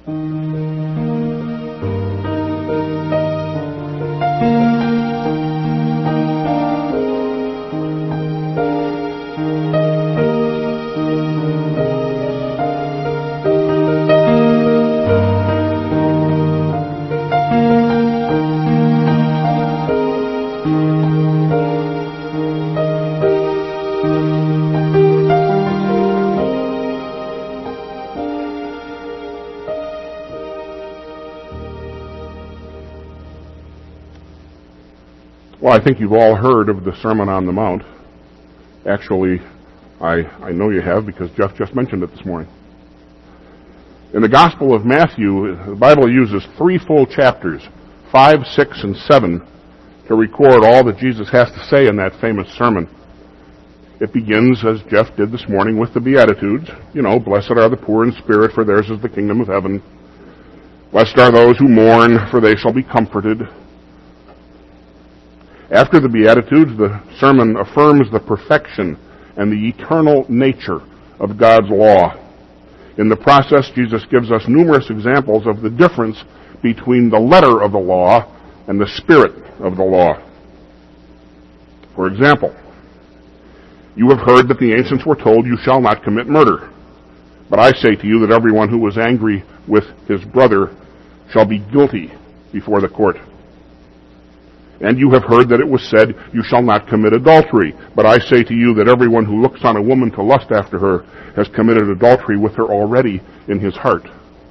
Well, I think you've all heard of the Sermon on the Mount. Actually, I know you have because Jeff just mentioned it this morning. In the Gospel of Matthew, the Bible uses 3 full chapters, 5, 6, and 7, to record all that Jesus has to say in that famous sermon. It begins, as Jeff did this morning, with the Beatitudes. You know, blessed are the poor in spirit, for theirs is the kingdom of heaven. Blessed are those who mourn, for they shall be comforted. After the Beatitudes, the sermon affirms the perfection and the eternal nature of God's law. In the process, Jesus gives us numerous examples of the difference between the letter of the law and the spirit of the law. For example, you have heard that the ancients were told, you shall not commit murder. But I say to you that everyone who was angry with his brother shall be guilty before the court. And you have heard that it was said, you shall not commit adultery. But I say to you that everyone who looks on a woman to lust after her has committed adultery with her already in his heart.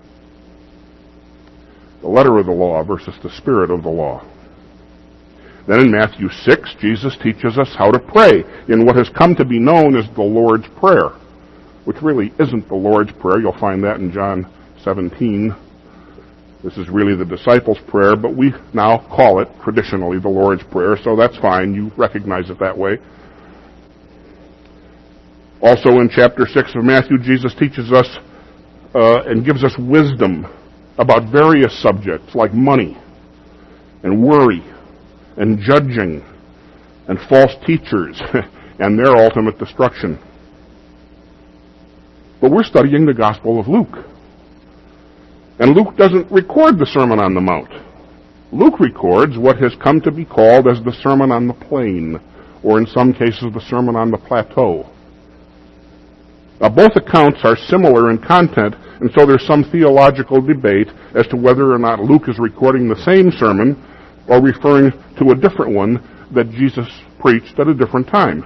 The letter of the law versus the spirit of the law. Then in Matthew 6, Jesus teaches us how to pray in what has come to be known as the Lord's Prayer, which really isn't the Lord's Prayer. You'll find that in John 17. This is really the disciples' prayer, but we now call it traditionally the Lord's Prayer, so that's fine. You recognize it that way. Also in chapter 6 of Matthew, Jesus teaches us and gives us wisdom about various subjects like money and worry and judging and false teachers and their ultimate destruction. But we're studying the Gospel of Luke. And Luke doesn't record the Sermon on the Mount. Luke records what has come to be called as the Sermon on the Plain, or in some cases the Sermon on the Plateau. Now, both accounts are similar in content, and so there's some theological debate as to whether or not Luke is recording the same sermon or referring to a different one that Jesus preached at a different time.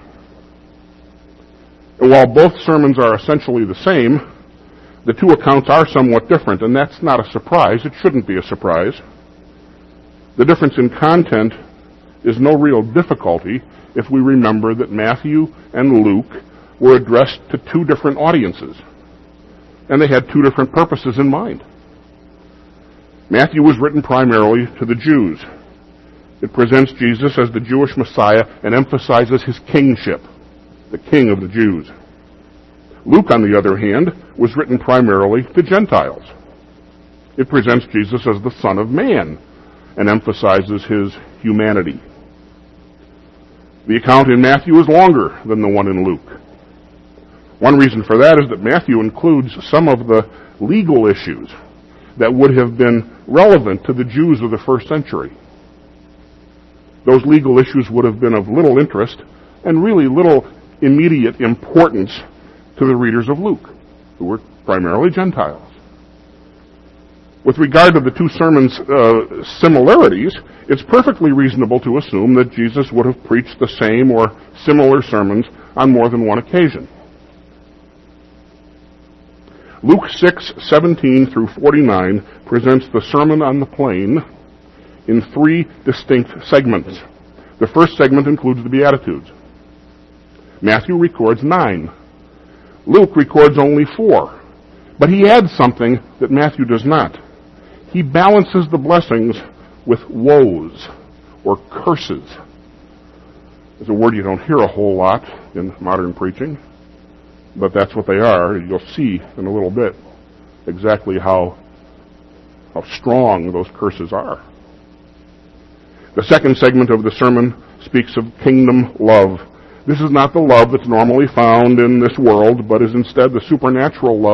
And while both sermons are essentially the same, the two accounts are somewhat different, and that's not a surprise. It shouldn't be a surprise. The difference in content is no real difficulty if we remember that Matthew and Luke were addressed to two different audiences, and they had two different purposes in mind. Matthew was written primarily to the Jews. It presents Jesus as the Jewish Messiah and emphasizes his kingship, the King of the Jews. Luke, on the other hand, was written primarily to Gentiles. It presents Jesus as the Son of Man and emphasizes his humanity. The account in Matthew is longer than the one in Luke. One reason for that is that Matthew includes some of the legal issues that would have been relevant to the Jews of the first century. Those legal issues would have been of little interest and really little immediate importance to the readers of Luke, who were primarily Gentiles. With regard to the two sermons' similarities, it's perfectly reasonable to assume that Jesus would have preached the same or similar sermons on more than one occasion. Luke 6:17 through 49 presents the Sermon on the Plain in 3 distinct segments. The first segment includes the Beatitudes. Matthew records 9. Luke records only 4. But he adds something that Matthew does not. He balances the blessings with woes or curses. It's a word you don't hear a whole lot in modern preaching, but that's what they are. You'll see in a little bit exactly how strong those curses are. The second segment of the sermon speaks of kingdom love. This is not the love that's normally found in this world, but is instead the supernatural love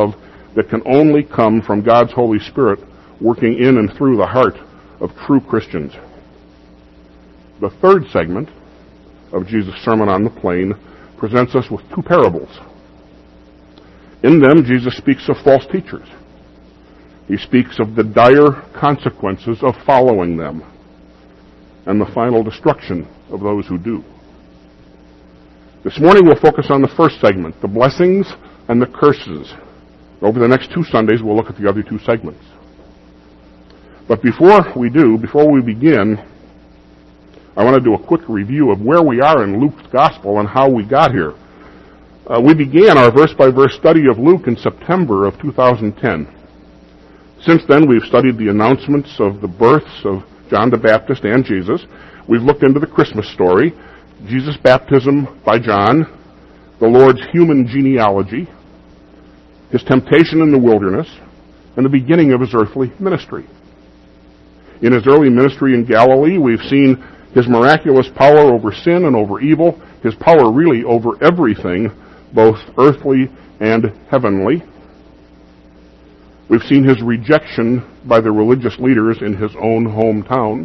that can only come from God's Holy Spirit working in and through the heart of true Christians. The third segment of Jesus' Sermon on the Plain presents us with two parables. In them, Jesus speaks of false teachers. He speaks of the dire consequences of following them and the final destruction of those who do. This morning we'll focus on the first segment, the blessings and the curses. Over the next 2 Sundays we'll look at the other 2 segments. But before we begin, I want to do a quick review of where we are in Luke's Gospel and how we got here. We began our verse-by-verse study of Luke in September of 2010. Since then, we've studied the announcements of the births of John the Baptist and Jesus. We've looked into the Christmas story, Jesus' baptism by John, the Lord's human genealogy, his temptation in the wilderness, and the beginning of his earthly ministry. In his early ministry in Galilee, we've seen his miraculous power over sin and over evil, his power really over everything, both earthly and heavenly. We've seen his rejection by the religious leaders in his own hometown.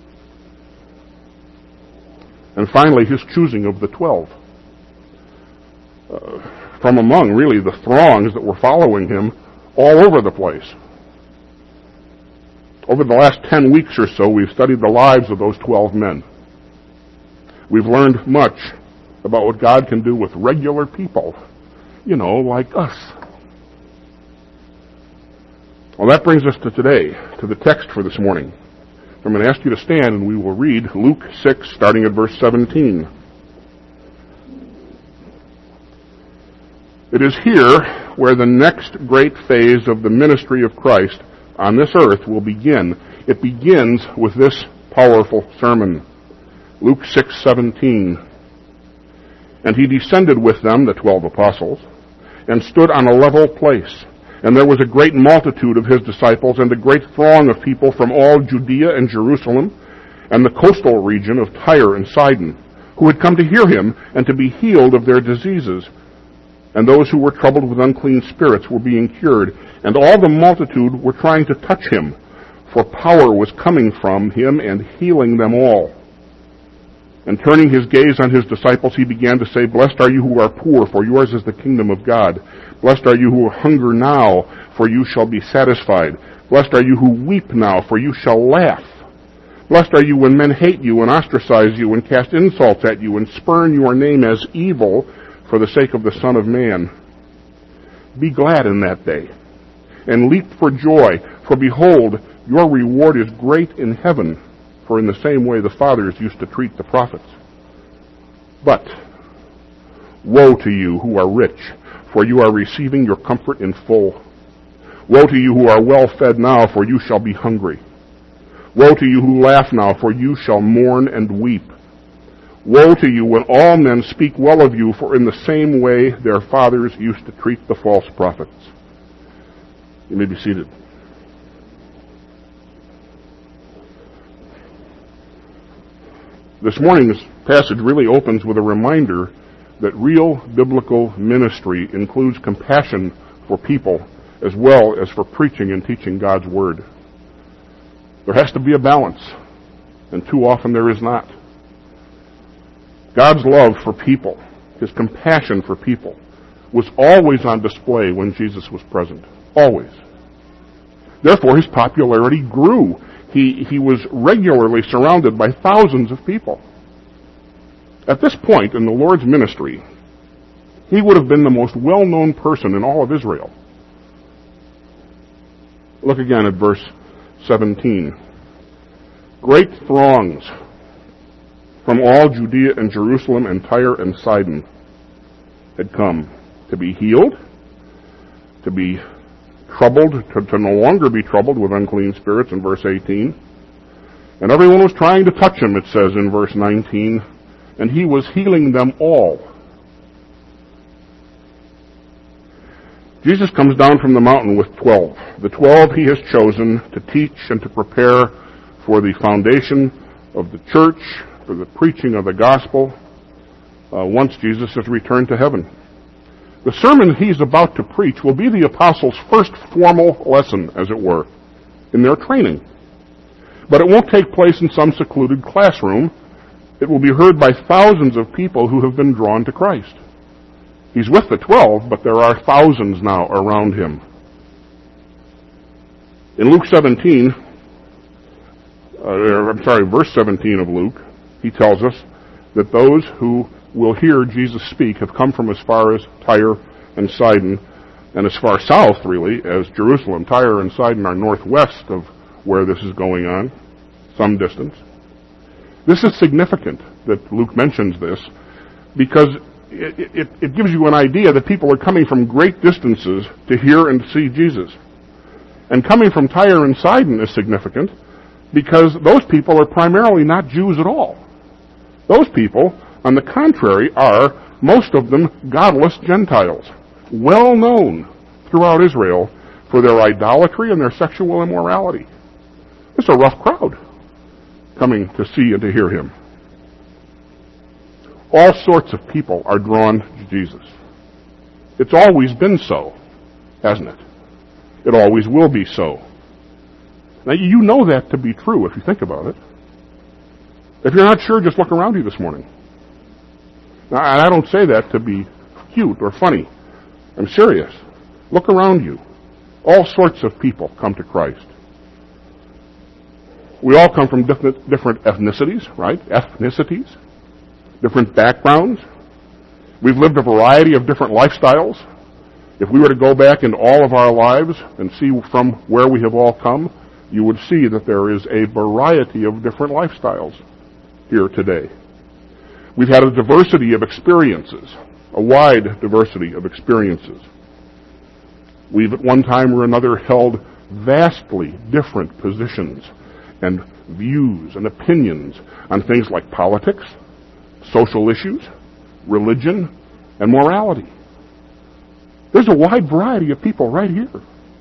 And finally, his choosing of the 12. From among, really, the throngs that were following him all over the place. Over the last 10 weeks or so, we've studied the lives of those 12 men. We've learned much about what God can do with regular people, like us. Well, that brings us to today, to the text for this morning. I'm going to ask you to stand and we will read Luke 6, starting at verse 17. It is here where the next great phase of the ministry of Christ on this earth will begin. It begins with this powerful sermon. Luke 6:17. And he descended with them, the 12 apostles, and stood on a level place. And there was a great multitude of his disciples and a great throng of people from all Judea and Jerusalem and the coastal region of Tyre and Sidon, who had come to hear him and to be healed of their diseases. And those who were troubled with unclean spirits were being cured, and all the multitude were trying to touch him, for power was coming from him and healing them all. And turning his gaze on his disciples, he began to say, Blessed are you who are poor, for yours is the kingdom of God. Blessed are you who hunger now, for you shall be satisfied. Blessed are you who weep now, for you shall laugh. Blessed are you when men hate you and ostracize you and cast insults at you and spurn your name as evil for the sake of the Son of Man. Be glad in that day, and leap for joy, for behold, your reward is great in heaven, for in the same way the fathers used to treat the prophets. But woe to you who are rich, for you are receiving your comfort in full. Woe to you who are well fed now, for you shall be hungry. Woe to you who laugh now, for you shall mourn and weep. Woe to you when all men speak well of you, for in the same way their fathers used to treat the false prophets. You may be seated. This morning's passage really opens with a reminder that real biblical ministry includes compassion for people as well as for preaching and teaching God's Word. There has to be a balance, and too often there is not. God's love for people, his compassion for people, was always on display when Jesus was present. Always. Therefore, his popularity grew. He was regularly surrounded by thousands of people. At this point in the Lord's ministry, he would have been the most well-known person in all of Israel. Look again at verse 17. Great throngs from all Judea and Jerusalem and Tyre and Sidon had come to be healed, to be troubled, to no longer be troubled with unclean spirits in verse 18. And everyone was trying to touch him, it says in verse 19, and he was healing them all. Jesus comes down from the mountain with 12. The 12 he has chosen to teach and to prepare for the foundation of the church, for the preaching of the gospel, once Jesus has returned to heaven. The sermon he's about to preach will be the apostles' first formal lesson, as it were, in their training. But it won't take place in some secluded classroom. It will be heard by thousands of people who have been drawn to Christ. He's with the 12, but there are thousands now around him. In Luke 17, verse 17 of Luke, he tells us that those who will hear Jesus speak have come from as far as Tyre and Sidon, and as far south, really, as Jerusalem. Tyre and Sidon are northwest of where this is going on, some distance. This is significant that Luke mentions this, because it gives you an idea that people are coming from great distances to hear and see Jesus. And coming from Tyre and Sidon is significant because those people are primarily not Jews at all. Those people, on the contrary, are, most of them, godless Gentiles, well known throughout Israel for their idolatry and their sexual immorality. It's a rough crowd coming to see and to hear him. All sorts of people are drawn to Jesus. It's always been so, hasn't it? It always will be so. Now, you know that to be true if you think about it. If you're not sure, just look around you this morning. Now, I don't say that to be cute or funny. I'm serious. Look around you. All sorts of people come to Christ. We all come from different ethnicities, right? Ethnicities. Different backgrounds. We've lived a variety of different lifestyles. If we were to go back into all of our lives and see from where we have all come, you would see that there is a variety of different lifestyles here today. We've had a diversity of experiences, a wide diversity of experiences. We've at one time or another held vastly different positions and views and opinions on things like politics, social issues, religion, and morality. There's a wide variety of people right here.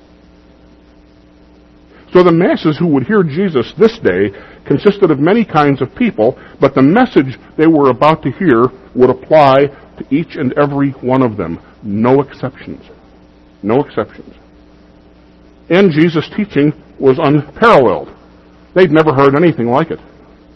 So the masses who would hear Jesus this day consisted of many kinds of people, but the message they were about to hear would apply to each and every one of them. No exceptions. No exceptions. And Jesus' teaching was unparalleled. They'd never heard anything like it.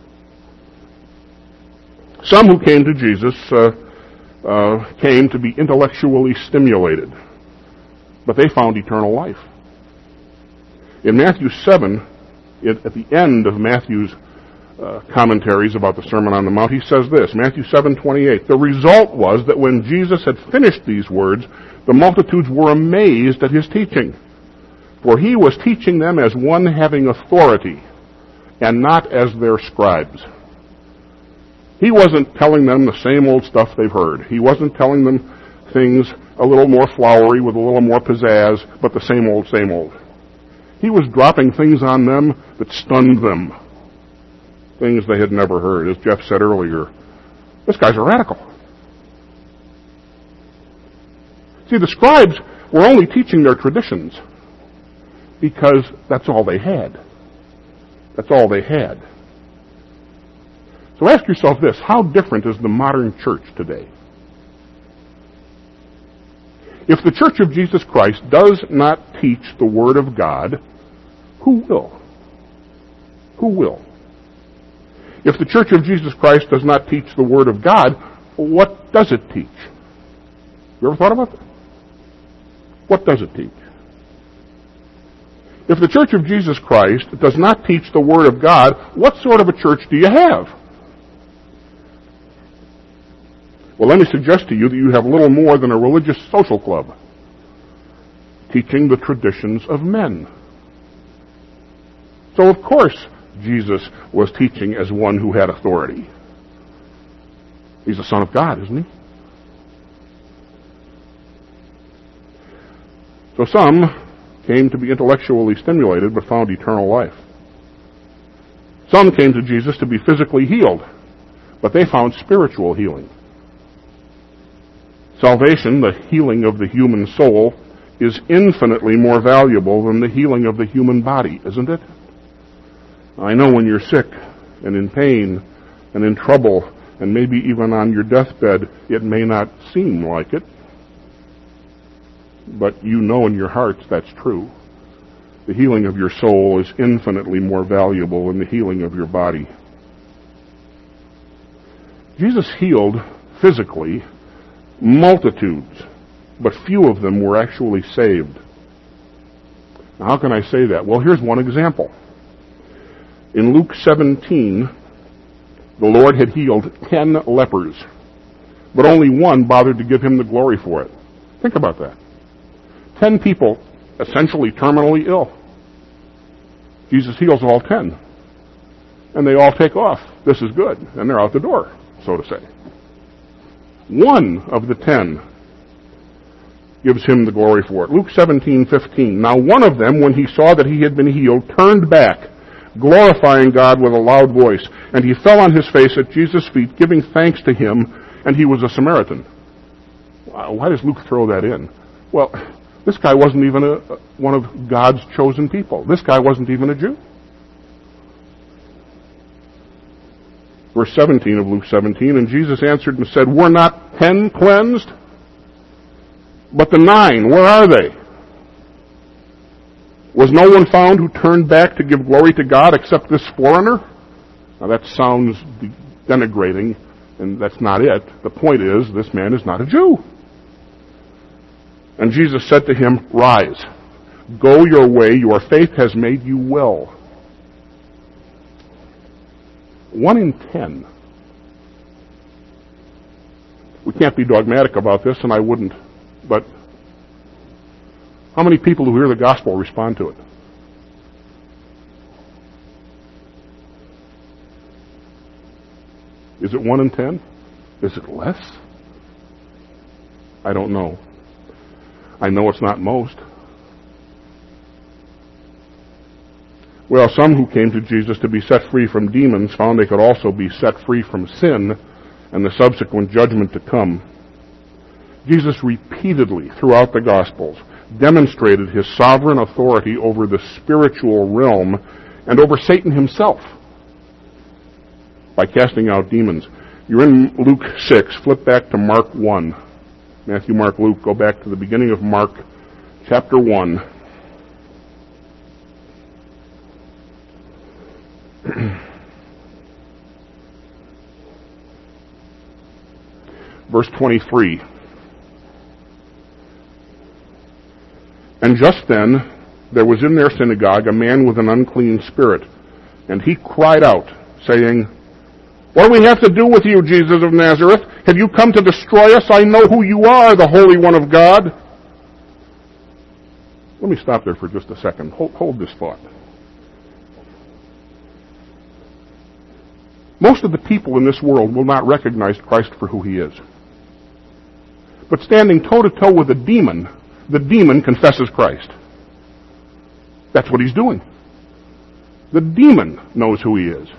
Some who came to Jesus came to be intellectually stimulated, but they found eternal life. In Matthew 7, at the end of Matthew's commentaries about the Sermon on the Mount, he says this, Matthew 7:28, "The result was that when Jesus had finished these words, the multitudes were amazed at his teaching, for he was teaching them as one having authority, and not as their scribes." He wasn't telling them the same old stuff they've heard. He wasn't telling them things a little more flowery with a little more pizzazz, but the same old, same old. He was dropping things on them that stunned them. Things they had never heard. As Jeff said earlier, this guy's a radical. See, the scribes were only teaching their traditions because that's all they had. That's all they had. So ask yourself this, how different is the modern church today? If the Church of Jesus Christ does not teach the Word of God, who will? Who will? If the Church of Jesus Christ does not teach the Word of God, what does it teach? You ever thought about that? What does it teach? If the Church of Jesus Christ does not teach the Word of God, what sort of a church do you have? Well, let me suggest to you that you have little more than a religious social club, teaching the traditions of men. So, of course, Jesus was teaching as one who had authority. He's the Son of God, isn't he? So some came to be intellectually stimulated but found eternal life. Some came to Jesus to be physically healed, but they found spiritual healing. Salvation, the healing of the human soul, is infinitely more valuable than the healing of the human body, isn't it? I know when you're sick and in pain and in trouble and maybe even on your deathbed, it may not seem like it. but you know in your hearts that's true. The healing of your soul is infinitely more valuable than the healing of your body. Jesus healed physically multitudes, but few of them were actually saved. Now, how can I say that? Well, here's one example. In Luke 17, the Lord had healed 10 lepers, but only one bothered to give him the glory for it. Think about that. 10 people essentially terminally ill. Jesus heals all 10. And they all take off. This is good. And they're out the door, so to say. One of the 10 gives him the glory for it. Luke 17:15. Now one of them, when he saw that he had been healed, turned back, glorifying God with a loud voice. And he fell on his face at Jesus' feet, giving thanks to him, and he was a Samaritan. Why does Luke throw that in? Well, this guy wasn't even one of God's chosen people. This guy wasn't even a Jew. Verse 17 of Luke 17, and Jesus answered and said, were not 10 cleansed? But the 9, where are they? Was no one found who turned back to give glory to God except this foreigner? Now that sounds denigrating, and that's not it. The point is, this man is not a Jew. And Jesus said to him, rise, go your way, your faith has made you well. 1 in 10. We can't be dogmatic about this, and I wouldn't. But how many people who hear the gospel respond to it? Is it 1 in 10? Is it less? I don't know. I know it's not most. Well, some who came to Jesus to be set free from demons found they could also be set free from sin and the subsequent judgment to come. Jesus repeatedly, throughout the Gospels, demonstrated his sovereign authority over the spiritual realm and over Satan himself by casting out demons. You're in Luke 6. Flip back to Mark 1. Matthew, Mark, Luke. Go back to the beginning of Mark, chapter 1. Verse 23. And just then there was in their synagogue a man with an unclean spirit, and he cried out, saying, what do we have to do with you, Jesus of Nazareth? Have you come to destroy us? I know who you are, the Holy One of God. Let me stop there for just a second. Hold this thought. Most of the people in this world will not recognize Christ for who he is. But standing toe-to-toe with the demon confesses Christ. That's what he's doing. The demon knows who he is.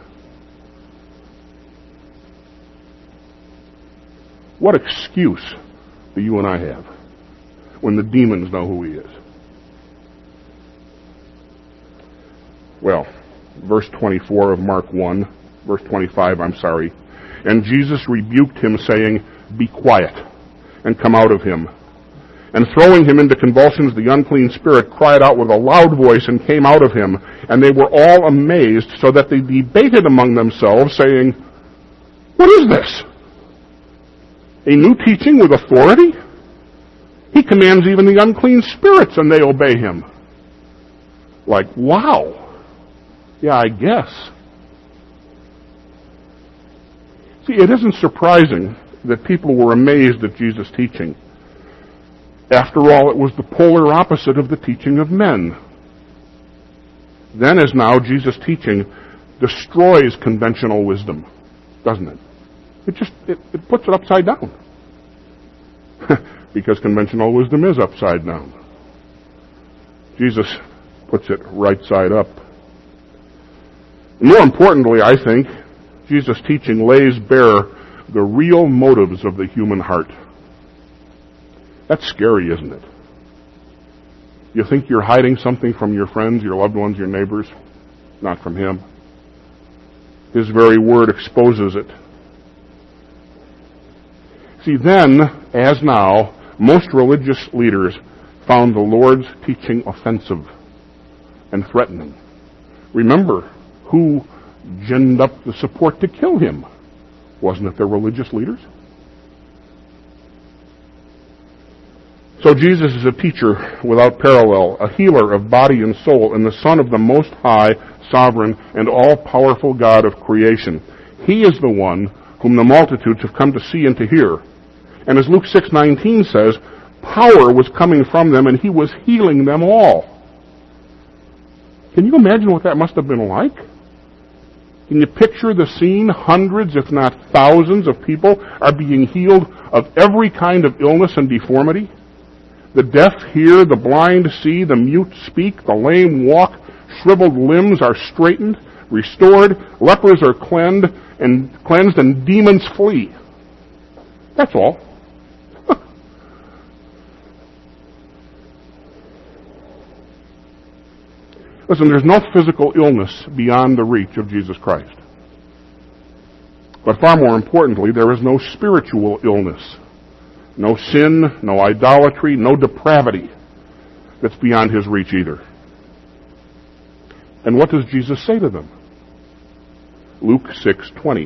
What excuse do you and I have when the demons know who he is? Well, verse 24 of Mark 1, verse 25, and Jesus rebuked him, saying, be quiet, and come out of him. And throwing him into convulsions, the unclean spirit cried out with a loud voice and came out of him. And they were all amazed, so that they debated among themselves, saying, what is this? A new teaching with authority? He commands even the unclean spirits, and they obey him. Like, wow. Yeah, I guess. See, it isn't surprising that people were amazed at Jesus' teaching. After all, it was the polar opposite of the teaching of men. Then as now, Jesus' teaching destroys conventional wisdom, doesn't it? It puts it upside down. Because conventional wisdom is upside down. Jesus puts it right side up. More importantly, I think, Jesus' teaching lays bare the real motives of the human heart. That's scary, isn't it? You think you're hiding something from your friends, your loved ones, your neighbors? Not from him. His very word exposes it. See, then, as now, most religious leaders found the Lord's teaching offensive and threatening. Remember, who ginned up the support to kill him? Wasn't it their religious leaders? So Jesus is a teacher without parallel, a healer of body and soul, and the Son of the Most High, sovereign, and all-powerful God of creation. He is the one whom the multitudes have come to see and to hear. And as Luke 6:19 says, power was coming from them, and he was healing them all. Can you imagine what that must have been like? Can you picture the scene? Hundreds, if not thousands, of people are being healed of every kind of illness and deformity. The deaf hear, the blind see, the mute speak, the lame walk, shriveled limbs are straightened, restored, lepers are cleansed, and demons flee. That's all. Listen, there's no physical illness beyond the reach of Jesus Christ. But far more importantly, there is no spiritual illness. No sin, no idolatry, no depravity that's beyond his reach either. And what does Jesus say to them? Luke 6:20.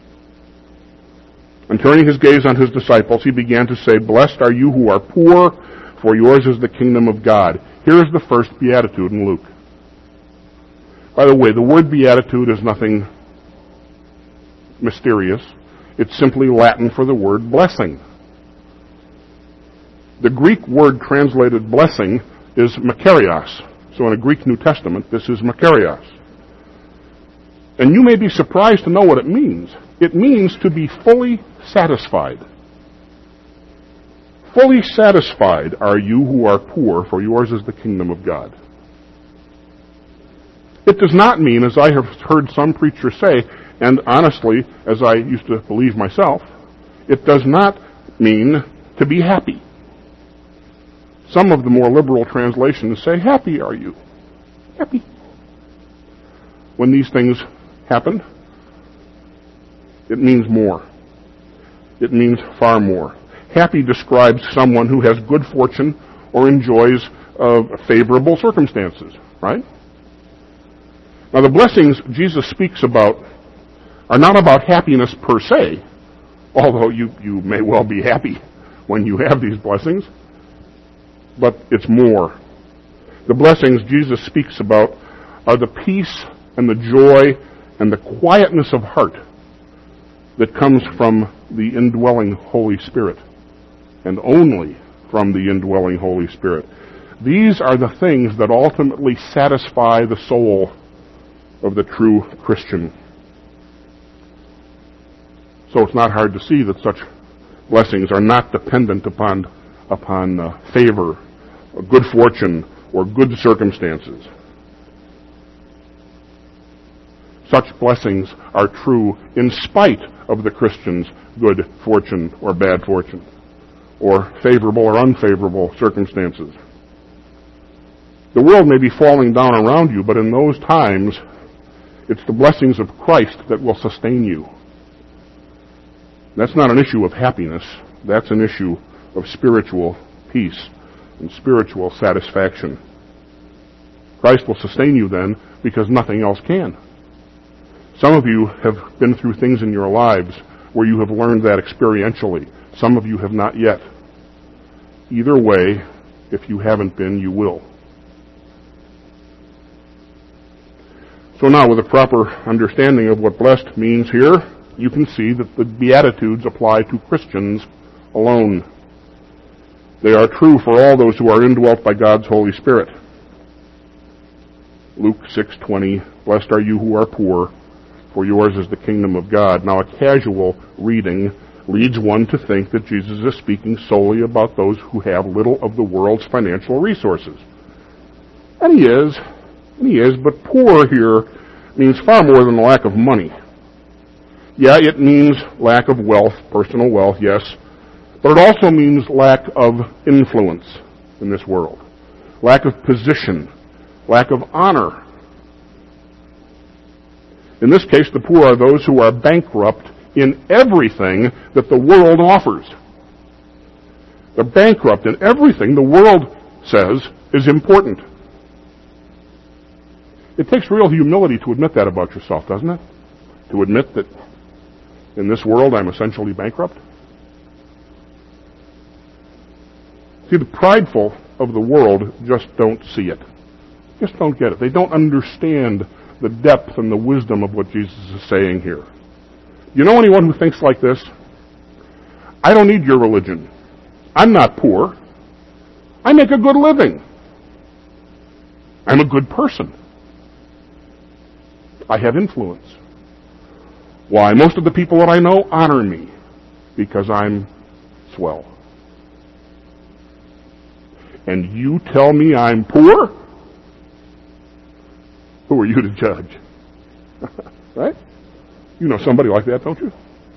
And turning his gaze on his disciples, he began to say, "Blessed are you who are poor, for yours is the kingdom of God." Here is the first beatitude in Luke. By the way, the word beatitude is nothing mysterious. It's simply Latin for the word blessing. The Greek word translated blessing is makarios. So in a Greek New Testament, this is makarios. And you may be surprised to know what it means. It means to be fully satisfied. Fully satisfied are you who are poor, for yours is the kingdom of God. It does not mean, as I have heard some preachers say, and honestly, as I used to believe myself, it does not mean to be happy. Some of the more liberal translations say, happy are you. Happy. When these things happen, it means more. It means far more. Happy describes someone who has good fortune or enjoys favorable circumstances, right? Now the blessings Jesus speaks about are not about happiness per se, although you may well be happy when you have these blessings, but it's more. The blessings Jesus speaks about are the peace and the joy and the quietness of heart that comes from the indwelling Holy Spirit, and only from the indwelling Holy Spirit. These are the things that ultimately satisfy the soul of the true Christian. So it's not hard to see that such blessings are not dependent upon favor, or good fortune, or good circumstances. Such blessings are true in spite of the Christian's good fortune or bad fortune, or favorable or unfavorable circumstances. The world may be falling down around you, but in those times, it's the blessings of Christ that will sustain you. That's not an issue of happiness. That's an issue of spiritual peace and spiritual satisfaction. Christ will sustain you then because nothing else can. Some of you have been through things in your lives where you have learned that experientially. Some of you have not yet. Either way, if you haven't been, you will. So now, with a proper understanding of what blessed means here, you can see that the Beatitudes apply to Christians alone. They are true for all those who are indwelt by God's Holy Spirit. Luke 6:20, "Blessed are you who are poor, for yours is the kingdom of God." Now, a casual reading leads one to think that Jesus is speaking solely about those who have little of the world's financial resources. And he is, but poor here means far more than the lack of money. Yeah, it means lack of wealth, personal wealth, yes, but it also means lack of influence in this world, lack of position, lack of honor. In this case, the poor are those who are bankrupt in everything that the world offers. They're bankrupt in everything the world says is important. It takes real humility to admit that about yourself, doesn't it? To admit that in this world I'm essentially bankrupt. See, the prideful of the world just don't see it. Just don't get it. They don't understand the depth and the wisdom of what Jesus is saying here. You know anyone who thinks like this? I don't need your religion. I'm not poor. I make a good living. I'm a good person. I have influence. Why? Most of the people that I know honor me because I'm swell. And you tell me I'm poor? Who are you to judge? Right? You know somebody like that, don't you?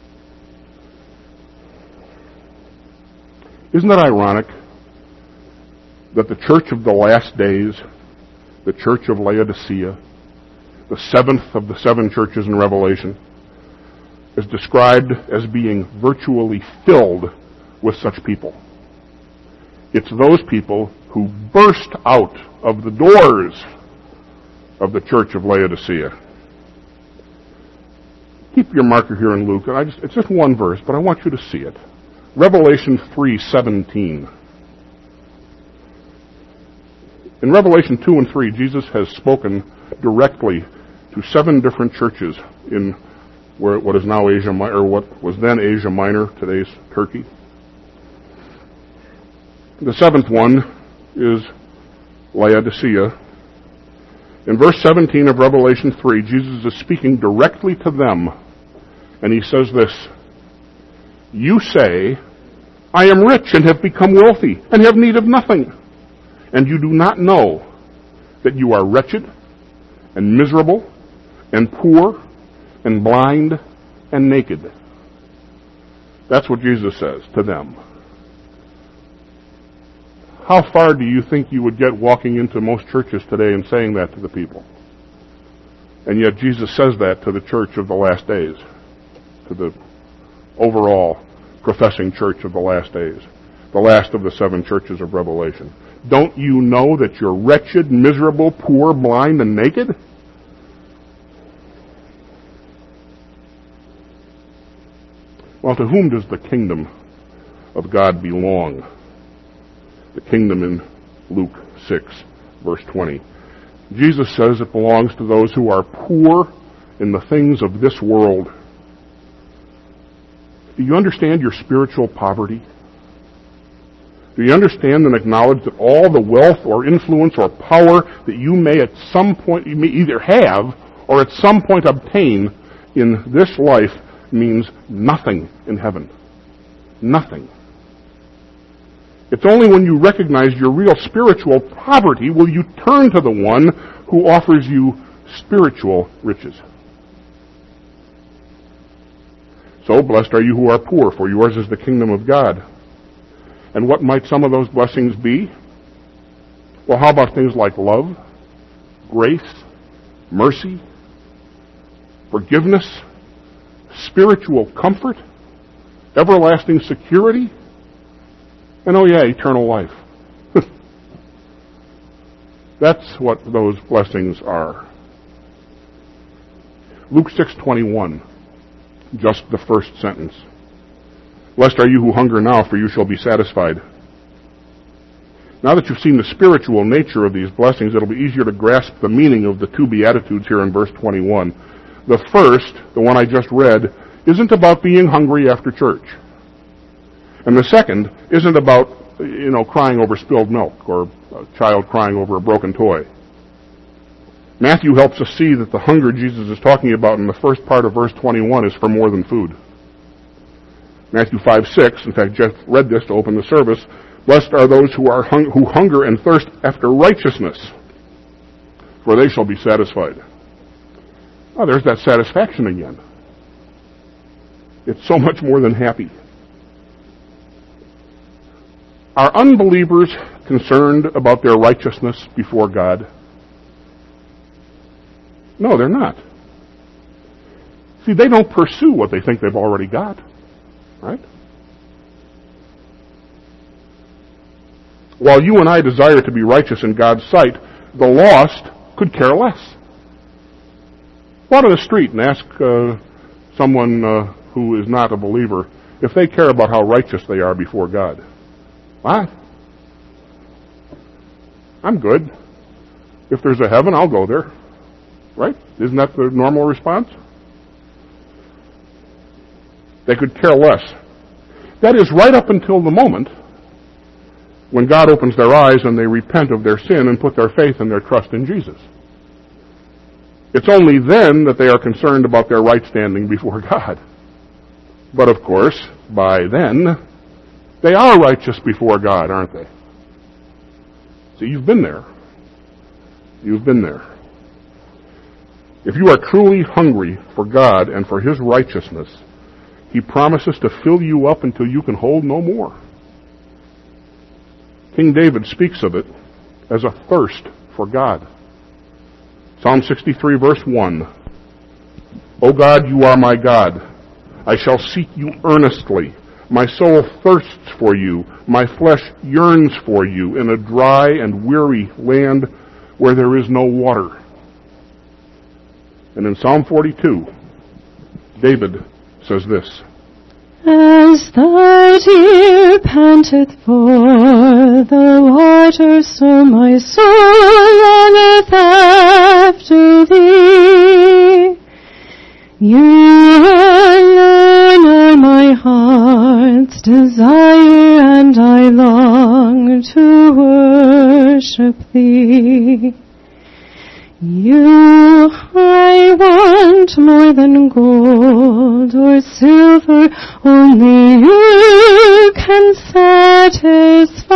Isn't it ironic that the church of the last days, the church of Laodicea, the seventh of the seven churches in Revelation, is described as being virtually filled with such people? It's those people who burst out of the doors of the church of Laodicea. Keep your marker here in Luke. It's just one verse, but I want you to see it. Revelation 3:17. In Revelation 2 and 3, Jesus has spoken directly to 7 different churches in what is now Asia Minor, or what was then Asia Minor, today's Turkey. The 7th one is Laodicea. In verse 17 of Revelation 3, Jesus is speaking directly to them, and he says this: You say, I am rich and have become wealthy and have need of nothing, and you do not know that you are wretched and miserable and poor and blind and naked. That's what Jesus says to them. How far do you think you would get walking into most churches today and saying that to the people? And yet Jesus says that to the church of the last days, to the overall professing church of the last days, the last of the 7 churches of Revelation. Don't you know that you're wretched, miserable, poor, blind, and naked? Well, to whom does the kingdom of God belong? The kingdom in Luke 6, verse 20. Jesus says it belongs to those who are poor in the things of this world. Do you understand your spiritual poverty? Do you understand and acknowledge that all the wealth or influence or power that you may at some point, you may either have or at some point obtain in this life means nothing in heaven? Nothing. It's only when you recognize your real spiritual poverty will you turn to the one who offers you spiritual riches. So, blessed are you who are poor, for yours is the kingdom of God. And what might some of those blessings be? Well, how about things like love, grace, mercy, forgiveness, spiritual comfort, everlasting security, and oh yeah, eternal life. That's what those blessings are. Luke 6:21, just the first sentence. Blessed are you who hunger now, for you shall be satisfied. Now that you've seen the spiritual nature of these blessings, it'll be easier to grasp the meaning of the 2 Beatitudes here in verse 21. The first, the one I just read, isn't about being hungry after church. And the second isn't about, crying over spilled milk or a child crying over a broken toy. Matthew helps us see that the hunger Jesus is talking about in the first part of verse 21 is for more than food. Matthew 5:6, in fact, Jeff read this to open the service. Blessed are those who hunger and thirst after righteousness, for they shall be satisfied. Oh, there's that satisfaction again. It's so much more than happy. Are unbelievers concerned about their righteousness before God? No, they're not. See, they don't pursue what they think they've already got. Right? While you and I desire to be righteous in God's sight, the lost could care less. Go out on the street and ask someone who is not a believer if they care about how righteous they are before God. What? I'm good. If there's a heaven, I'll go there. Right? Isn't that the normal response? They could care less. That is right up until the moment when God opens their eyes and they repent of their sin and put their faith and their trust in Jesus. It's only then that they are concerned about their right standing before God. But of course, by then, they are righteous before God, aren't they? See, you've been there. You've been there. If you are truly hungry for God and for His righteousness, He promises to fill you up until you can hold no more. King David speaks of it as a thirst for God. Psalm 63, verse 1. O God, you are my God. I shall seek you earnestly. My soul thirsts for you. My flesh yearns for you in a dry and weary land where there is no water. And in Psalm 42, David says this. As the deer panteth for the water, so my soul runneth after thee. You alone are my heart's desire, and I long to worship thee. You I want more than gold or silver, only you can satisfy.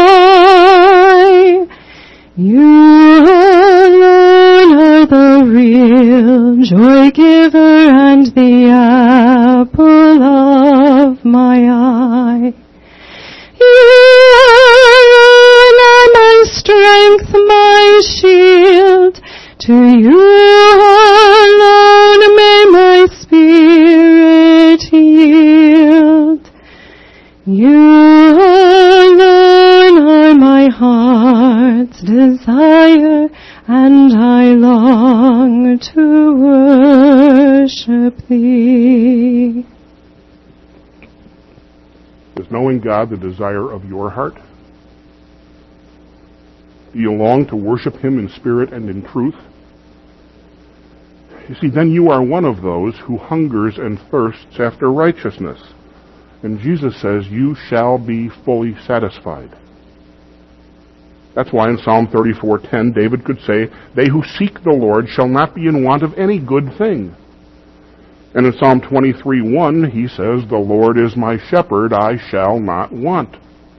You alone are the real joy giver and the apple of my eye. You alone are my strength, my shield. To you alone may my spirit yield. You alone are my heart's desire, and I long to worship thee. Is knowing God the desire of your heart? Do you long to worship Him in spirit and in truth? You see, then you are one of those who hungers and thirsts after righteousness. And Jesus says, you shall be fully satisfied. That's why in Psalm 34:10, David could say, they who seek the Lord shall not be in want of any good thing. And in Psalm 23:1, he says, the Lord is my shepherd, I shall not want.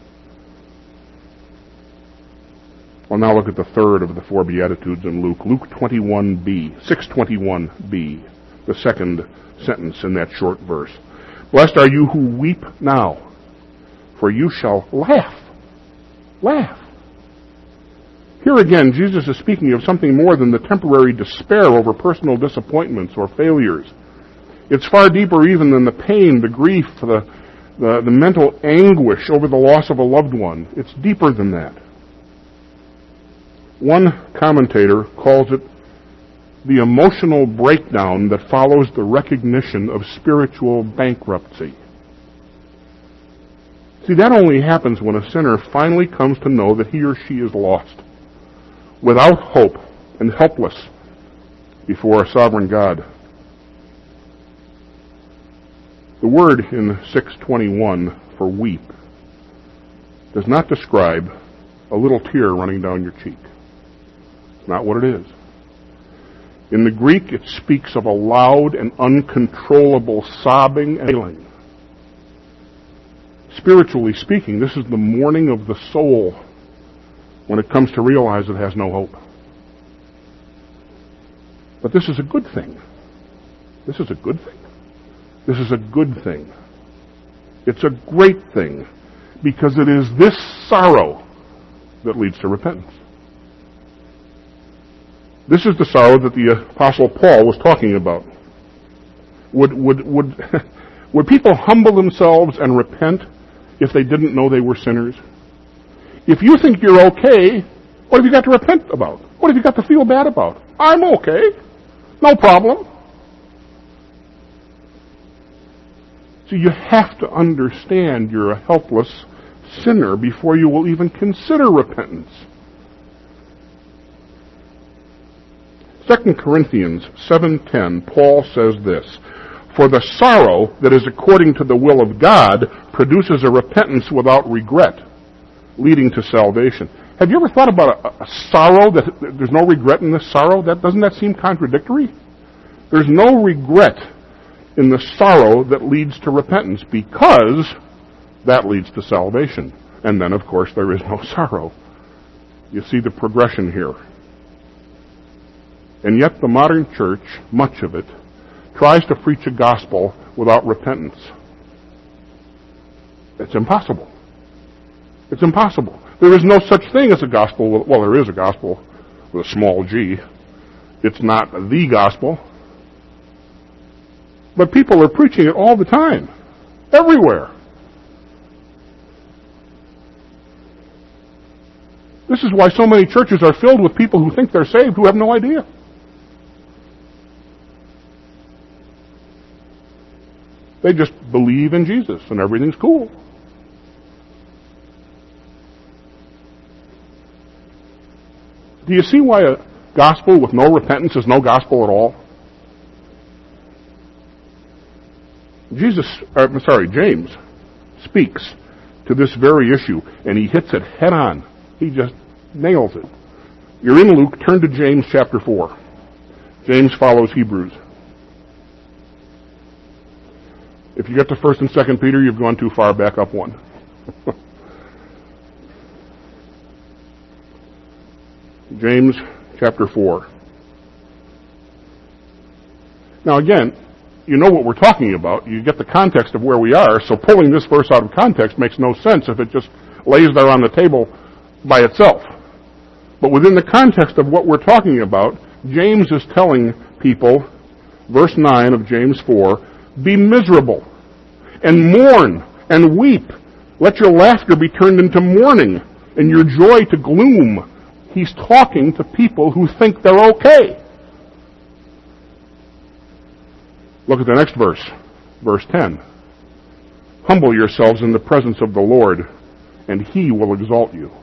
Well, now look at the third of the four Beatitudes in Luke. Luke 21b, 621b, the second sentence in that short verse. Blessed are you who weep now, for you shall laugh. Laugh. Here again, Jesus is speaking of something more than the temporary despair over personal disappointments or failures. It's far deeper even than the pain, the grief, the mental anguish over the loss of a loved one. It's deeper than that. One commentator calls it the emotional breakdown that follows the recognition of spiritual bankruptcy. See, that only happens when a sinner finally comes to know that he or she is lost, without hope and helpless before a sovereign God. The word in 621 for weep does not describe a little tear running down your cheek. It's not what it is. In the Greek, it speaks of a loud and uncontrollable sobbing and wailing. Spiritually speaking, this is the mourning of the soul when it comes to realize it has no hope. But this is a good thing. This is a good thing. This is a good thing. It's a great thing, because it is this sorrow that leads to repentance. This is the sorrow that the Apostle Paul was talking about. Would people humble themselves and repent if they didn't know they were sinners? If you think you're okay, what have you got to repent about? What have you got to feel bad about? I'm okay. No problem. So you have to understand you're a helpless sinner before you will even consider repentance. 2 Corinthians 7:10, Paul says this, "For the sorrow that is according to the will of God produces a repentance without regret, leading to salvation." Have you ever thought about a sorrow that there's no regret in this sorrow? Doesn't that seem contradictory? There's no regret in the sorrow that leads to repentance, because that leads to salvation. And then, of course, there is no sorrow. You see the progression here. And yet the modern church, much of it, tries to preach a gospel without repentance. It's impossible. It's impossible. There is no such thing as a gospel. Well, there is a gospel with a small g. It's not the gospel. But people are preaching it all the time, everywhere. This is why so many churches are filled with people who think they're saved who have no idea. They just believe in Jesus and everything's cool. Do you see why a gospel with no repentance is no gospel at all? James speaks to this very issue, and he hits it head on. He just nails it. You're in Luke, turn to James chapter 4. James follows Hebrews. If you get to 1 and 2 Peter, you've gone too far, back up one. James chapter 4. Now again, you know what we're talking about. You get the context of where we are, so pulling this verse out of context makes no sense if it just lays there on the table by itself. But within the context of what we're talking about, James is telling people, verse 9 of James 4, "Be miserable, and mourn, and weep. Let your laughter be turned into mourning, and your joy to gloom." He's talking to people who think they're okay. Look at the next verse, verse 10. "Humble yourselves in the presence of the Lord, and He will exalt you."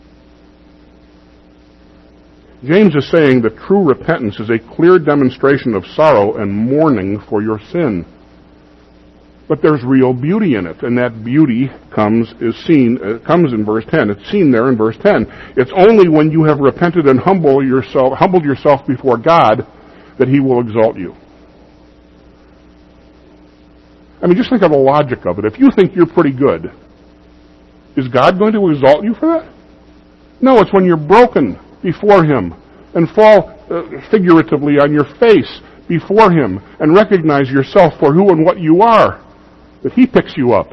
James is saying that true repentance is a clear demonstration of sorrow and mourning for your sin. But there's real beauty in it, and that beauty comes in verse 10. It's seen there in verse 10. It's only when you have repented and humbled yourself before God that He will exalt you. I mean, just think of the logic of it. If you think you're pretty good, is God going to exalt you for that? No, it's when you're broken before Him and fall figuratively on your face before Him and recognize yourself for who and what you are that He picks you up.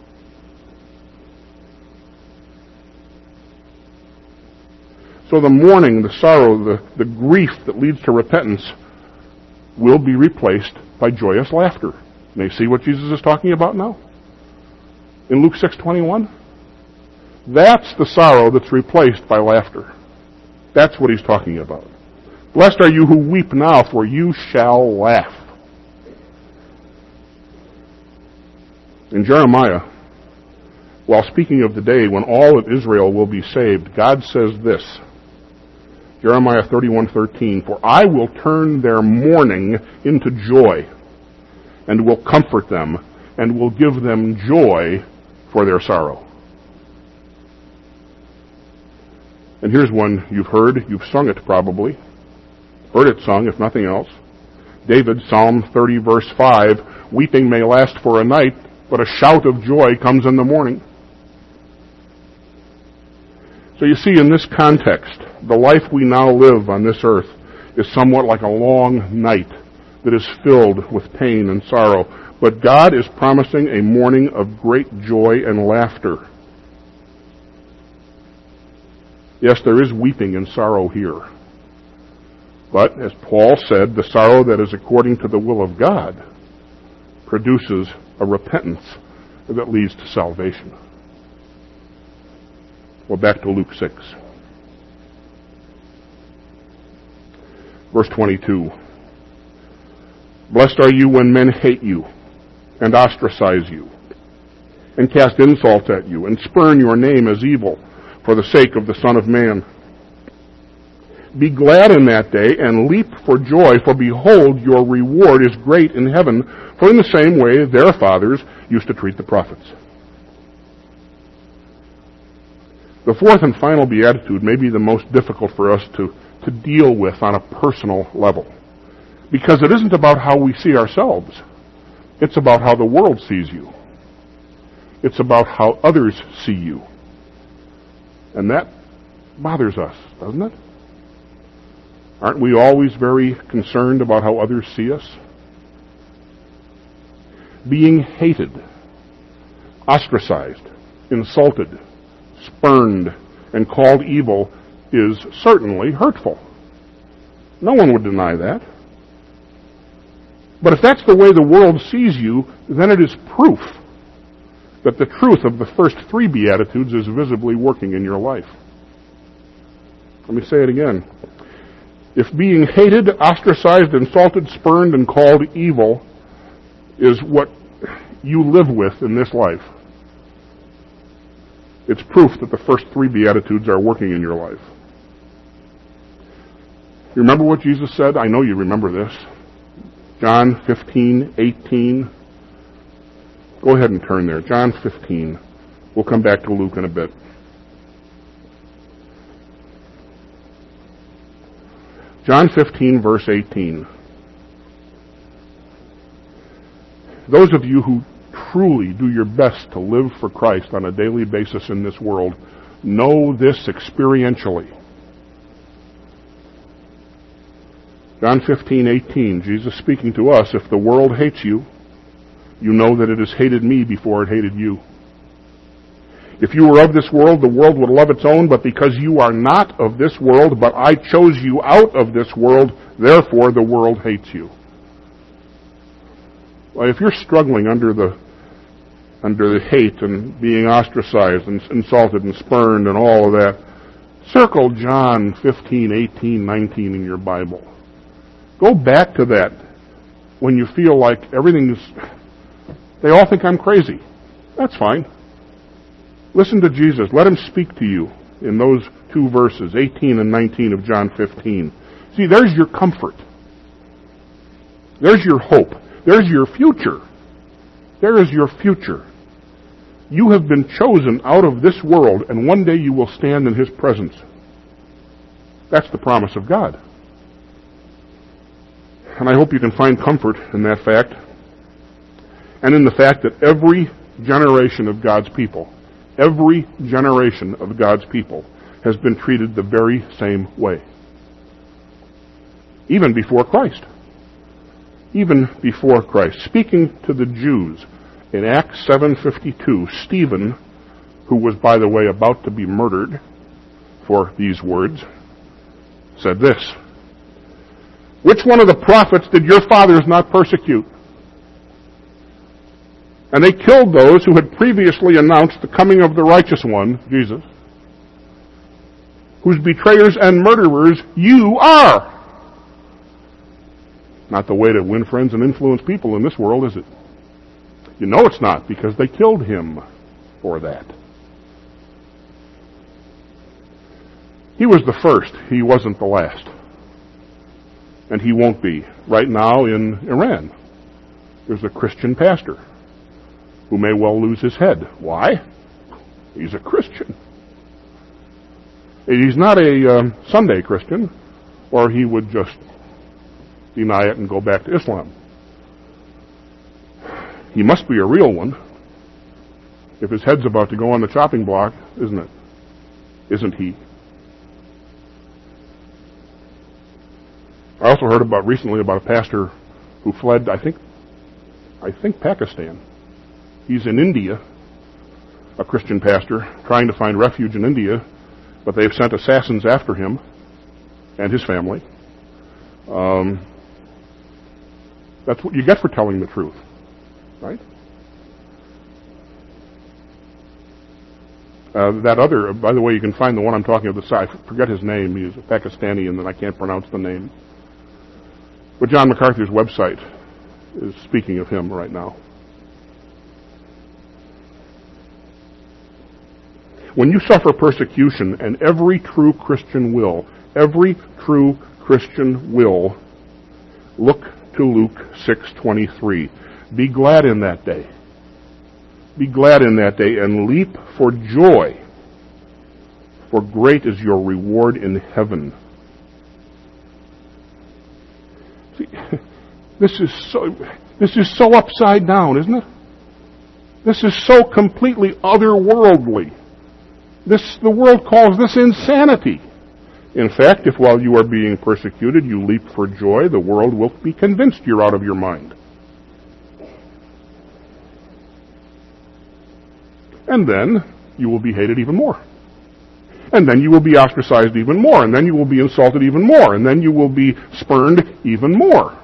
So the mourning, the sorrow, the grief that leads to repentance will be replaced by joyous laughter. May you see what Jesus is talking about now? In Luke 6:21? That's the sorrow that's replaced by laughter. That's what He's talking about. "Blessed are you who weep now, for you shall laugh." In Jeremiah, while speaking of the day when all of Israel will be saved, God says this, Jeremiah 31:13, "For I will turn their mourning into joy, and will comfort them, and will give them joy for their sorrow." And here's one you've heard. You've sung it probably. Heard it sung, if nothing else. David, Psalm 30, verse 5, "Weeping may last for a night, but a shout of joy comes in the morning." So you see, in this context, the life we now live on this earth is somewhat like a long night that is filled with pain and sorrow. But God is promising a morning of great joy and laughter. Yes, there is weeping and sorrow here. But, as Paul said, the sorrow that is according to the will of God produces a repentance that leads to salvation. Well, back to Luke 6. Verse 22. Blessed are you when men hate you, and ostracize you, and cast insults at you, and spurn your name as evil, for the sake of the Son of Man. Be glad in that day, and leap for joy, for behold, your reward is great in heaven, for in the same way their fathers used to treat the prophets. The fourth and final beatitude may be the most difficult for us to deal with on a personal level, because it isn't about how we see ourselves. It's about how the world sees you. It's about how others see you. And that bothers us, doesn't it? Aren't we always very concerned about how others see us? Being hated, ostracized, insulted, spurned, and called evil is certainly hurtful. No one would deny that. But if that's the way the world sees you, then it is proof that the truth of the first three Beatitudes is visibly working in your life. Let me say it again. If being hated, ostracized, insulted, spurned, and called evil is what you live with in this life, it's proof that the first three Beatitudes are working in your life. You remember what Jesus said? I know you remember this. John 15:18. Go ahead and turn there. John 15. We'll come back to Luke in a bit. John 15, verse 18. Those of you who truly do your best to live for Christ on a daily basis in this world know this experientially. John 15:18, Jesus speaking to us, if the world hates you, you know that it has hated me before it hated you. If you were of this world, the world would love its own, but because you are not of this world, but I chose you out of this world, therefore the world hates you. Well, if you're struggling under the hate and being ostracized and insulted and spurned and all of that, circle John 15:18-19 in your Bible. Go back to that when you feel like they all think I'm crazy. That's fine. Listen to Jesus. Let him speak to you in those two verses, 18 and 19 of John 15. See, there's your comfort. There's your hope. There's your future. There is your future. You have been chosen out of this world, and one day you will stand in his presence. That's the promise of God. And I hope you can find comfort in that fact, and in the fact that every generation of God's people has been treated the very same way. Even before Christ. Even before Christ. Speaking to the Jews in Acts 7:52, Stephen, who was, by the way, about to be murdered for these words, said this, which one of the prophets did your fathers not persecute? And they killed those who had previously announced the coming of the righteous one, Jesus, whose betrayers and murderers you are. Not the way to win friends and influence people in this world, is it? You know it's not, because they killed him for that. He was the first. He wasn't the last. And he won't be. Right now in Iran, there's a Christian pastor who may well lose his head. Why? He's a Christian. He's not a Sunday Christian, or he would just deny it and go back to Islam. He must be a real one if his head's about to go on the chopping block, isn't it? Isn't he? I also heard recently about a pastor who fled, I think Pakistan. He's in India, a Christian pastor, trying to find refuge in India, but they've sent assassins after him and his family. That's what you get for telling the truth, right? That other, by the way, you can find the one I'm talking about. I forget his name. He's a Pakistani, and then I can't pronounce the name. But John MacArthur's website is speaking of him right now. When you suffer persecution, and every true Christian will, look to Luke 6:23. Be glad in that day. Be glad in that day and leap for joy, for great is your reward in heaven. See, this is so upside down, isn't it? This is so completely otherworldly. The world calls this insanity. In fact, if while you are being persecuted you leap for joy, the world will be convinced you're out of your mind. And then you will be hated even more. And then you will be ostracized even more. And then you will be insulted even more. And then you will be spurned even more.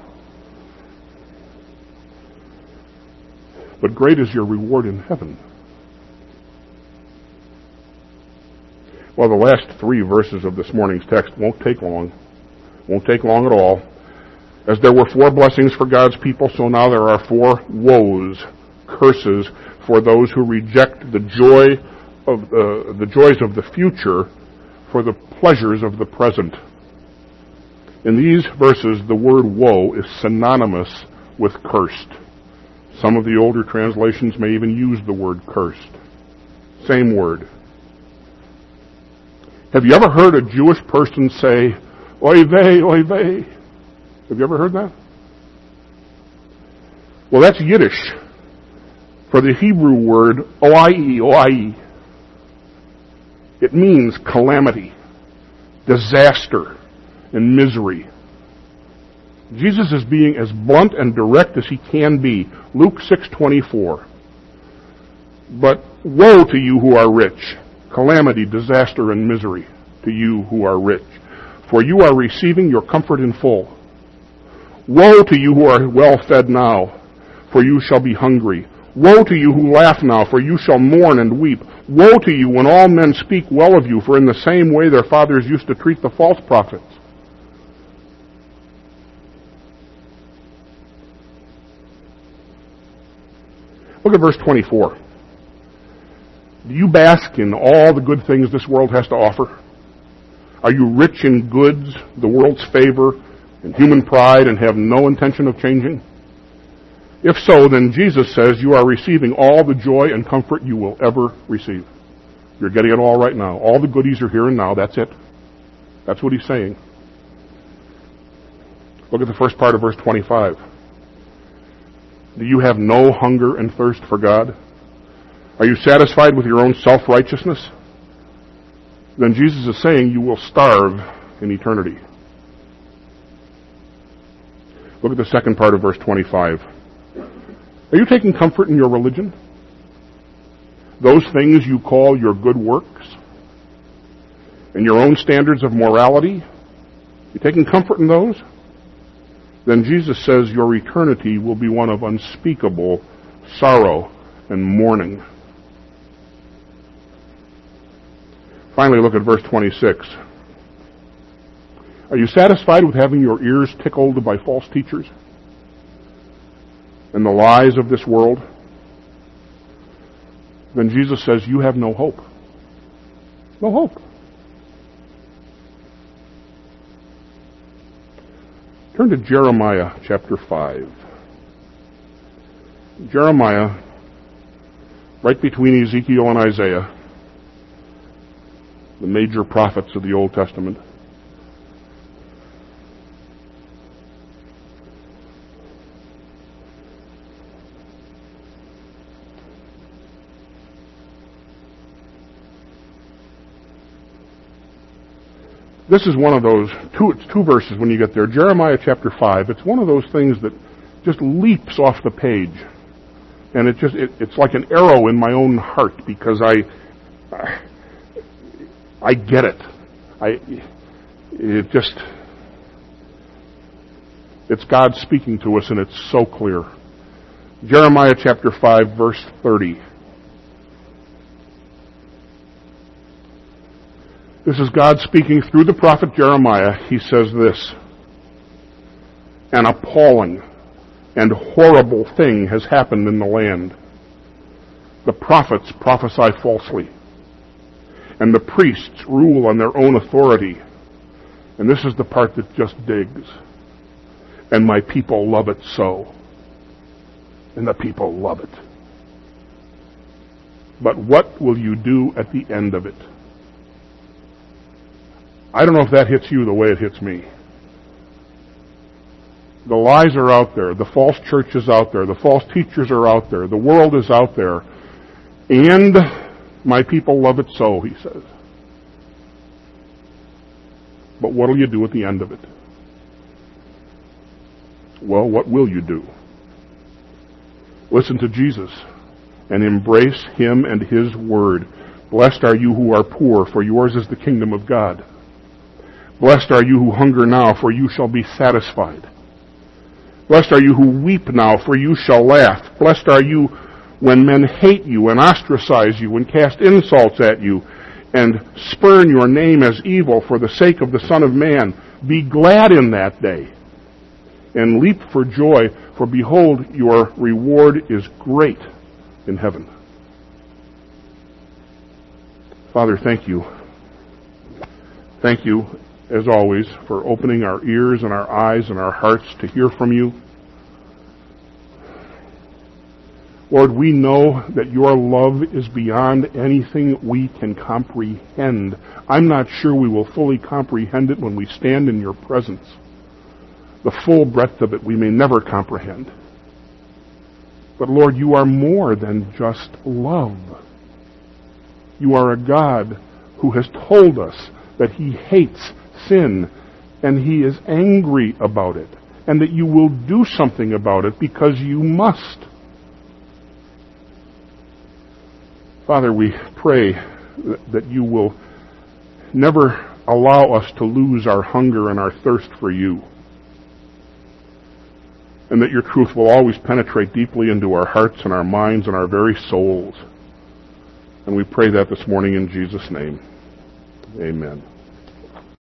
But great is your reward in heaven. Well, the last 3 verses of this morning's text won't take long. Won't take long at all. As there were 4 blessings for God's people, so now there are 4 woes, curses, for those who reject the joys of the future for the pleasures of the present. In these verses, the word woe is synonymous with cursed. Some of the older translations may even use the word cursed. Same word. Have you ever heard a Jewish person say, oy vey, oy vey? Have you ever heard that? Well, that's Yiddish for the Hebrew word oie, oie. It means calamity, disaster, and misery. Jesus is being as blunt and direct as he can be. Luke 6:24. But woe to you who are rich, calamity, disaster, and misery to you who are rich, for you are receiving your comfort in full. Woe to you who are well fed now, for you shall be hungry. Woe to you who laugh now, for you shall mourn and weep. Woe to you when all men speak well of you, for in the same way their fathers used to treat the false prophets. Look at verse 24. Do you bask in all the good things this world has to offer? Are you rich in goods, the world's favor, and human pride, and have no intention of changing? If so, then Jesus says you are receiving all the joy and comfort you will ever receive. You're getting it all right now. All the goodies are here and now. That's it. That's what he's saying. Look at the first part of verse 25. Do you have no hunger and thirst for God? Are you satisfied with your own self-righteousness? Then Jesus is saying you will starve in eternity. Look at the second part of verse 25. Are you taking comfort in your religion? Those things you call your good works? And your own standards of morality? You taking comfort in those? Then Jesus says your eternity will be one of unspeakable sorrow and mourning. Finally, look at verse 26. Are you satisfied with having your ears tickled by false teachers and the lies of this world? Then Jesus says you have no hope. No hope. Turn to Jeremiah chapter 5. Jeremiah, right between Ezekiel and Isaiah, the major prophets of the Old Testament. This is one of those, two verses when you get there. Jeremiah chapter 5, it's one of those things that just leaps off the page. And it's like an arrow in my own heart because I get it. It's God speaking to us and it's so clear. Jeremiah chapter 5 verse 30. This is God speaking through the prophet Jeremiah. He says this, "An appalling and horrible thing has happened in the land. The prophets prophesy falsely, and the priests rule on their own authority." And this is the part that just digs. "And my people love it so." And the people love it. But what will you do at the end of it? I don't know if that hits you the way it hits me. The lies are out there. The false church is out there. The false teachers are out there. The world is out there. And my people love it so, he says. But what will you do at the end of it? Well, what will you do? Listen to Jesus and embrace him and his word. "Blessed are you who are poor, for yours is the kingdom of God. Blessed are you who hunger now, for you shall be satisfied. Blessed are you who weep now, for you shall laugh. Blessed are you when men hate you and ostracize you and cast insults at you and spurn your name as evil for the sake of the Son of Man. Be glad in that day and leap for joy, for behold, your reward is great in heaven." Father, thank you. Thank you, as always, for opening our ears and our eyes and our hearts to hear from you. Lord, we know that your love is beyond anything we can comprehend. I'm not sure we will fully comprehend it when we stand in your presence. The full breadth of it we may never comprehend. But Lord, you are more than just love. You are a God who has told us that he hates sin and he is angry about it, and that you will do something about it because you must. Father, we pray that you will never allow us to lose our hunger and our thirst for you, and that your truth will always penetrate deeply into our hearts and our minds and our very souls. And we pray that this morning in Jesus' name. Amen.